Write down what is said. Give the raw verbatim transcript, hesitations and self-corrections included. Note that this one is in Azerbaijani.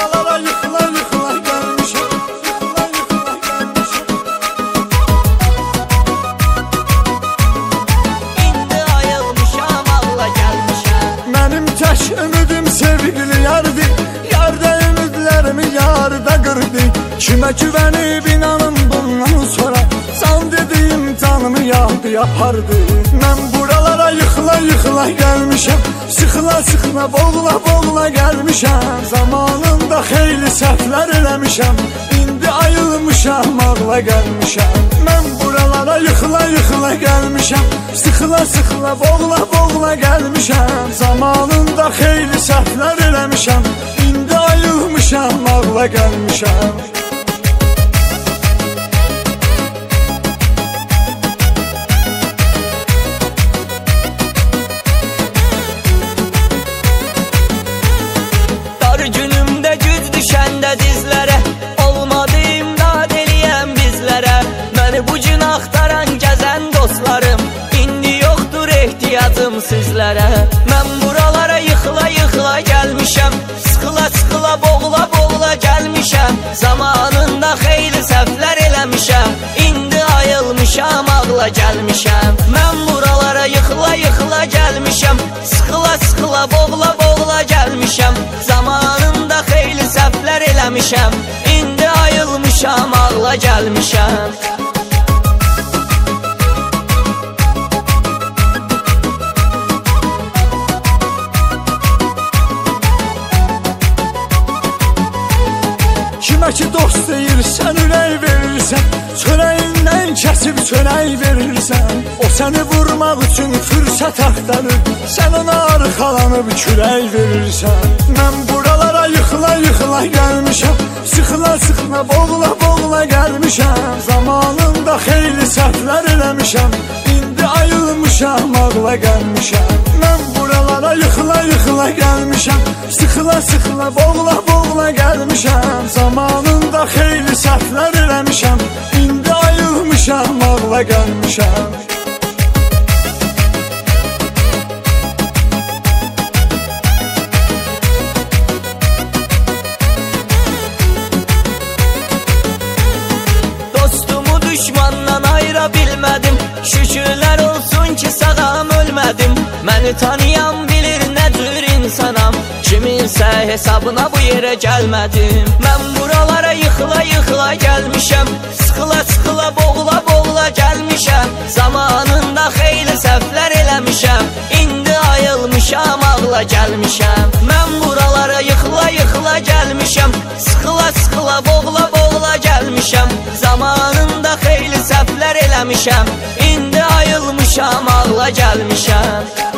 buralara yıkıla yıkıla gelmişəm. Yıkıla yıkıla gelmişəm. İndi ayılmışam, ağla gelmişəm. Mənim tək ümidim sevgili yardı, yarda ümidlərimi yarda qırdı. Kimə güvənib inanım bundan sonra, san dediyim canımı yağdı yapardı. Mən buralara yıkıla yıkıla gelmişəm, sıxıla sıxıla boğula boğula gelmişəm. Zamanında xeyli səhvlər eləmişəm, indi ayılmışam, ağla gelmişəm. Mən buralara yıkıla yıkıla gelmişəm, sıxıla sıxıla boğula boğula gelmişəm. Zamanında xeyli səhvlər eləmişəm, indi ayılmışam, ağla gelmişəm. Günümdə güc düşəndə dizlərə, olmadı imdad eləyən bizlərə. Məni bu gün axtaran gəzən dostlarım, indi yoxdur ehtiyacım sizlərə. Mən buralara yıxıla yıxıla gəlmişəm, sıxıla sıxıla boğula boğula gəlmişəm. Zamanında xeyli səhvlər eləmişəm, indi ayılmışam, ağla gəlmişəm. Mən buralara yıxıla yıxıla gəlmişəm, sıxıla sıxıla boğula boğula gəlmişəm. Zamanında xeyli səhvlər eləmişəm, indi ayılmışam, ağla gəlmişəm. Kimə ki dost deyirsən, ürək verirsən, çörəyindən kəsib çörək verirsən. O səni vurmaq üçün fürsət axtarır, sən ona arxalanıb kürək verirsən. Mən buralara yıxıla yıxıla gelmişəm, sıxıla sıxıla boğula boğula gelmişəm. Zamanında xeyli səhvlər eləmişəm, indi ayılmışam, ağla gelmişəm. Mən buralara yıxıla yıxıla gelmişəm, sıxıla sıxıla boğula boğula gelmişəm. Zamanında xeyli səhvlər eləmişəm, indi ayılmışam, ağla gelmişəm. Dostumu düşmandan ayıra bilmədim, şükürlər olsun ki sağam ölmədim. Məni tanıyan bilir nə cür insanam, kiminsə hesabına bu yerə gəlmədim. Mən buralara yıxıla yıxıla gəlmişəm, sıxıla sıxıla boğula boğula gəlmişəm. Zamanında xeyli səhvlər eləmişəm, indi ayılmışam, ağla gəlmişəm. Mən buralara yıxıla yıxıla gəlmişəm, sıxıla sıxıla boğula boğula gəlmişəm. Zamanında xeyli səhvlər eləmişəm, indi ayılmışam, ağla gəlmişəm.